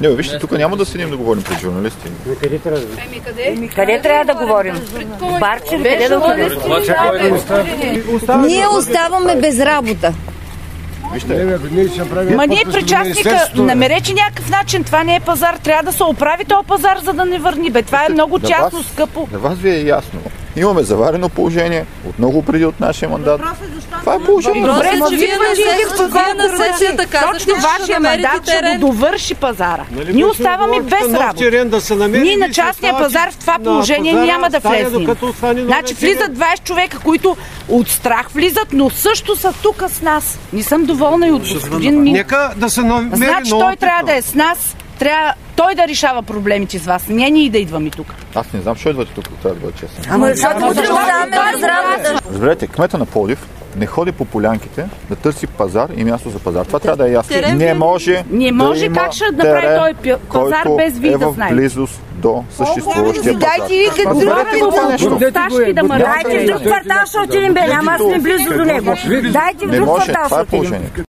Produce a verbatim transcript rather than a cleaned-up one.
Не, вижте, тук няма да седим да говорим пред журналисти. Къде трябва да Еми, къде? Къде трябва да говорим? Барче ли? Къде да отидем? Ние оставаме без работа. Вижте. Ма ние причастника, намерече някакъв начин, това не е пазар, трябва да се оправи този пазар, за да не върни. Бе, това е много частно, скъпо. На вас ви е ясно. Имаме заварено положение от много преди от нашия мандат. Това е положение. Добре, Въпросът е, че вие на сесията казахте, точно вашия мандат ще го довърши пазара. Ние оставаме без работа. Ние на частния пазар в това положение няма да влезем. Значи влизат двайсет човека, които от страх влизат, но също са тук с нас. Не съм доволна и от господин Минчев. Нека да се намери. Значи той трябва да е с нас, трябва той да решава проблемите с вас, не ние да идваме тук. Аз не знам, защо идвате тук, трябва да бъда честен. Ама защото оставаме без работа. Разберете, кмета на Пловдив не ходи по полянките да търси пазар и място за пазар. Това трябва да е ясно. Не може, не може да има как ще направи той пазар без вие да знаете. Е в близост до съществуващия пазар. Дайте и като Сташки да мърдат. Дайте в друг квартал ще отидем, бе, няма сме близо до него. Дайте в друг квартал ще отидем.